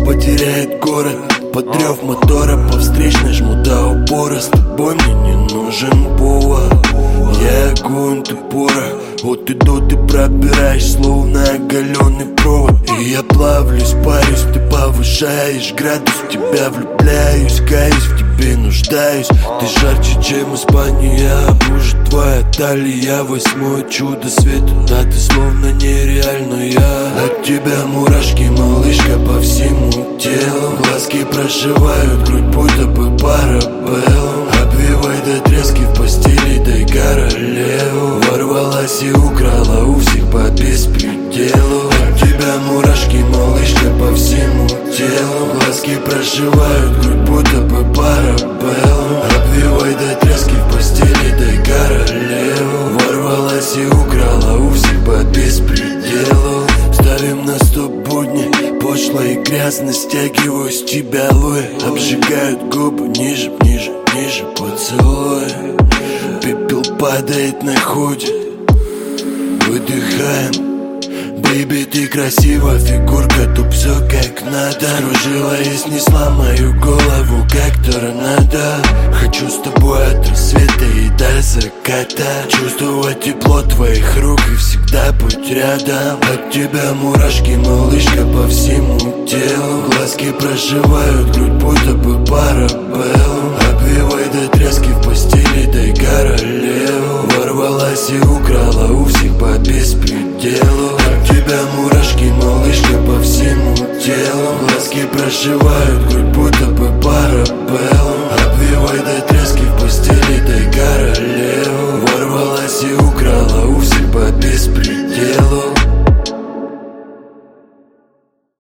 потеряет город. Под рев мотора по встречной жму до упора. С тобой мне не нужен повод. Я огонь, ты порох. От и до ты пробираешь, словно оголенный провод. И я плавлюсь, парюсь, ты повышаешь градус. В тебя влюбляюсь, каюсь, в тебе нуждаюсь. Ты жарче, чем Испания. Может, твоя талия восьмое чудо света. Да, ты словно нереальная. От тебя мурашки, малышка, по всему телу. Глазки прошивают грудь, будто бы парабеллум. Обвивай до трески в постели, дай королеву. Ворвалась и украла у всех по беспределу. От тебя мурашки, малышка, по всему телу. Глазки прошивают грудь, будто бы парабеллум. Обвивай до трески в постели, дай королеву. Ворвалась и украла у всех по беспределу. Ставим на стоп будни, пошло и грязно. Стягиваю с тебя луи. Обжигают губы ниже, ниже, ниже поцелуй. Пепел падает на худи. Выдыхаем. Бэйби, ты красива, фигурка, тут все как надо. Кружила и снесла мою голову, как торнадо. Хочу с тобой от рассвета и до заката. Чувствовать тепло твоих рук и всегда быть рядом. От тебя мурашки, малышка, по всему телу. Глазки прошивают грудь, будто бы парабеллум. Обвивай до трески в постели, дай королеву. Ворвалась и украла у всех по беспределу. От тебя мурашки, малышка, по всему телу. Глазки прошивают грудь, будто